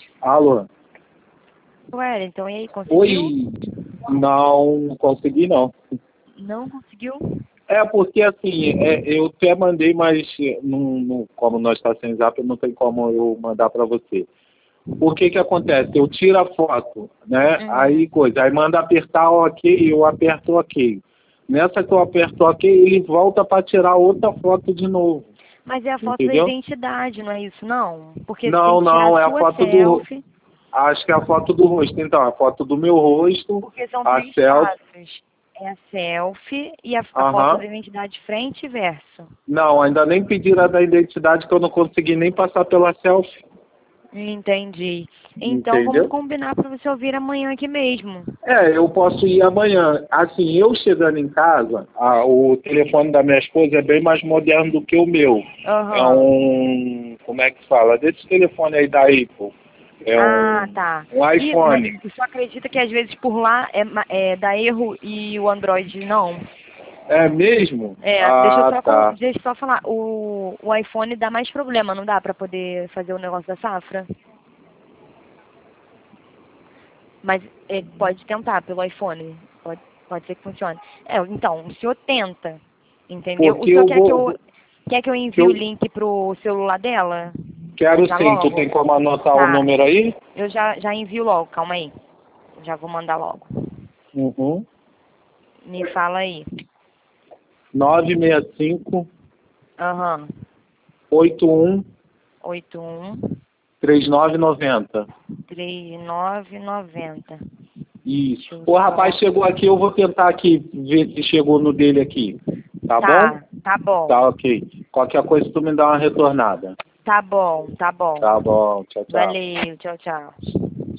Alô? Wellington, e aí, conseguiu? Oi? Não consegui, não. Não conseguiu? É, porque assim, eu até mandei, mas como nós está sem zap, não tem como eu mandar para você. O que que acontece? Eu tiro a foto, né? Aí manda apertar OK, eu aperto OK. Nessa que eu aperto OK, ele volta para tirar outra foto de novo. Mas é a foto da Entendeu? identidade, não é isso, não? Porque você tem Não, que tirar não, a é a sua foto selfie. acho que é a foto do rosto. Então, a foto do meu rosto, Porque são a três selfie. passos. É a selfie e a foto Aham. da identidade frente e verso. Não, ainda nem pediram a da identidade, que eu não consegui nem passar pela selfie. Entendi. Então vamos Entendeu? combinar para você ouvir amanhã aqui mesmo. É, eu posso ir amanhã. Assim, eu chegando em casa, o telefone da minha esposa é bem mais moderno do que o meu. É um, como é que fala? Desse telefone aí da Apple. É Ah, tá. um Mas iPhone. você acredita que às vezes por lá dá erro e o Android não? É mesmo? Deixa eu Ah, só, tá. deixa eu só falar. O iPhone dá mais problema, não dá pra poder fazer o negócio da safra? Mas pode tentar pelo iPhone. Pode ser que funcione. Então, o senhor tenta, entendeu? O Porque senhor eu vou... quer que eu que envie o eu link pro celular dela? quero Já sim. Tu logo? tem como anotar o Tá. número aí? Eu já envio logo, calma aí. Já vou mandar logo. Uhum. Me fala aí. 965 Aham. 81 81 3990. 3990. Deixa Isso. eu O só. rapaz chegou aqui, eu vou tentar aqui ver se chegou no dele aqui. Tá bom? Tá bom. Tá ok. Qualquer coisa tu me dá uma retornada. Tá bom, tá bom. Tá bom. Tchau, tchau. Valeu, tchau, tchau.